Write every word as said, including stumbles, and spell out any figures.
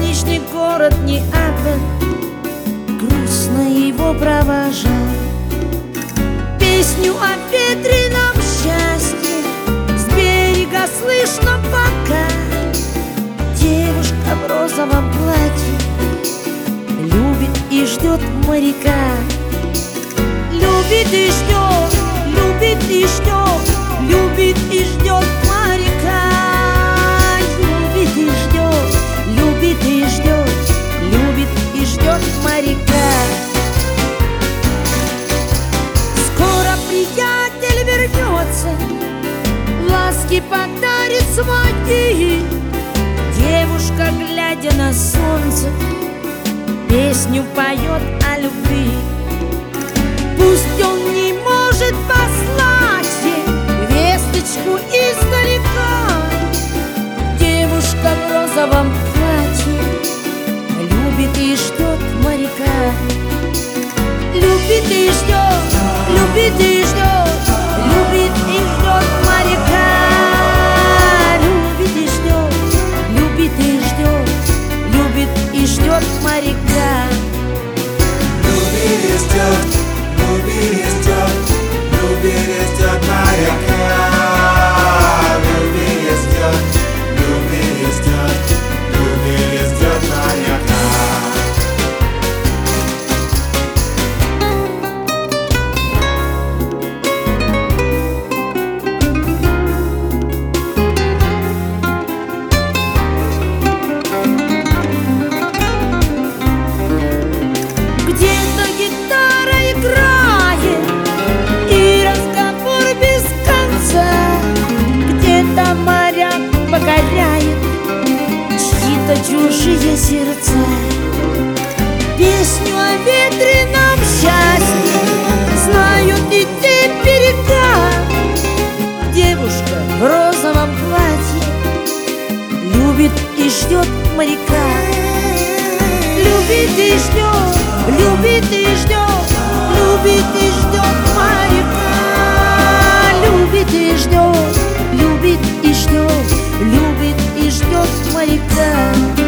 солнечный город Неаполь грустно его провожал. Песню о ветреном счастье с берега слышно пока. Девушка в розовом платье любит и ждет моряка. Любит и ждет, любит и ждет, любит и ждет моряка. Любит и ждет, любит и ждет, любит и ждет моряка. Скоро приятель вернется, ласки подарит свои. Девушка, глядя на солнце, песню поет о любви. Пусть он не может послать ей весточку издалека, девушка в розовом платье любит и ждет моряка. Любит и ждет, любит и ждет, любит и ждет моряка. Любит и ждет, любит и ждет, любит и ждет моряка. Любит и ждет, любит и ждет, любит и ждет моряка. Любит и ждет, любит и ждет, любит и ждет моряка. Где-то гитара играет и разговор без конца. Где-то моряк покоряет чьи-то чужие сердца. Песню о ветреном счастье знают и те берега. Девушка в розовом платье любит и ждет моряка. Любит и ждет, любит и ждет, любит и ждет моряка. Любит и ждет, любит и ждет, любит и ждет моряка.